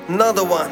Another one.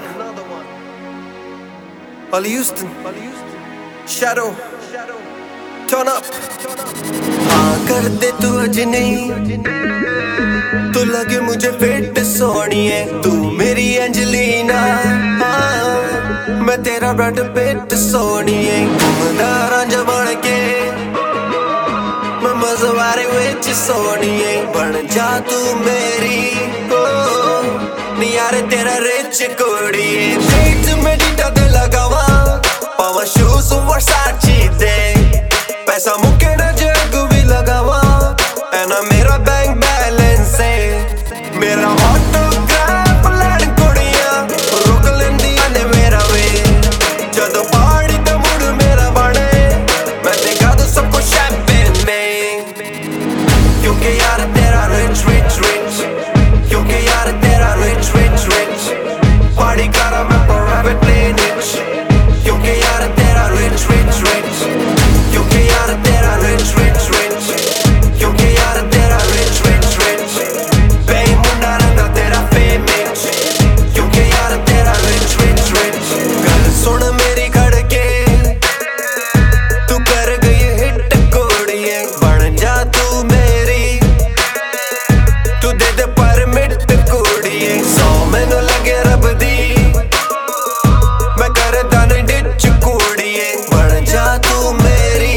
Ollie Houston. Shadow. Turn up. हाँ कर दे तू अज नहीं, तू लगे मुझे फिट सोनिए, तू मेरी एंजेलिना, हाँ मैं तेरा ब्रैड पिट सोनिए। घूमदारा जबड़ के मैं मज़वारे विच सोनिए, बन जा तू मेरी नी यार तेरा रिच कुड़िए। पेट में डीटा दे लगावा पावा शूज वर्साची दे, पैसा मुके ना जग भी लगावा एना मेरा बैंक बैलेंस है। मेरा ऑटोग्राफ लैंड कुड़िया रोक लेंदी ने मेरा वे, जदों पार्टी ते मुड़ मेरा बने मैं देखा दो सबको शैंपेन में, क्योंकि यार तेरा रिच रिच रिच, क्योंकि यार तेरा रिच रिच रिच, पार्टी करा मैं प्राइवेट प्लेन इच, क्योंकि यार तेरा रिच रिच रिच, क्योंकि यार तेरा रिच रिच रिच, क्योंकि यार तेरा रिच रिच रिच, बेईमाना रंगा तेरा फेम इच, क्योंकि यार तेरा रिच रिच रिच। गल सुन मेरी खड़के तू कर गई हिट कुड़िए, बन जा तू मेरी, तू दे दे परमिट कुड़िए। 100 मैनू लगे रब दी मैं करदा नहीं डिच कुड़िए, बन जा तू मेरी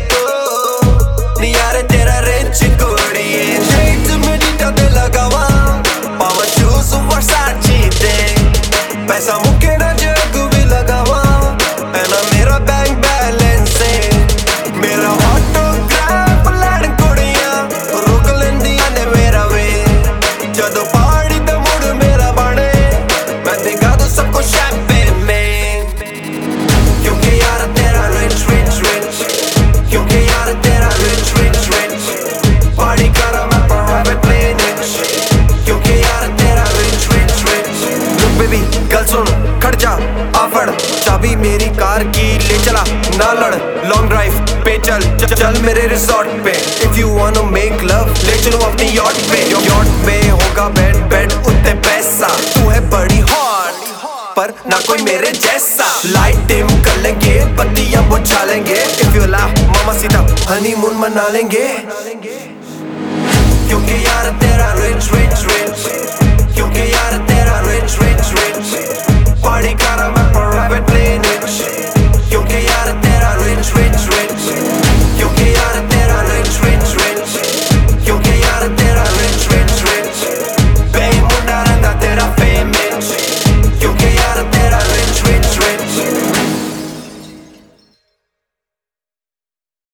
नी यार तेरा रिच कुड़िए। शेड्स में डीटा दे लगावा पावा शूज वर्साची दे, पैसा मुके ना जग भी लगावा एना मेरा बैंक बैलेंस है। मेरा ऑटोग्राफ लैंड कुड़िया रोक लेंदी ने मेरा वे, जदों पार्टी ते मुड़ मेरा बने मैं देखा दो सबको शैंपेन में, क्योंकि यार तेरा रिच रिच रिच, क्योंकि यार तेरा रिच रिच रिच, पार्टी करा मैं प्राइवेट प्लेन इच, क्योंकि यार तेरा rich rich rich. Look baby गल सुन खड़ जा आफड़, चाबी मेरी कार की ले चला ना लड़, लॉन्ग ड्राइव पे चल चल मेरे रिसॉर्ट पे। If you want to make love ले चलो अपनी यॉट पे, यॉट में होगा बेड बेड उत्ते पैसा, तू है बड़ी हॉट पर ना कोई मेरे जैसा। लाइट डिम कर लेंगे बत्तियां बुझा लेंगे, इफ यू लव मामा सीता हनीमून मना लेंगे, क्योंकि यार तेरा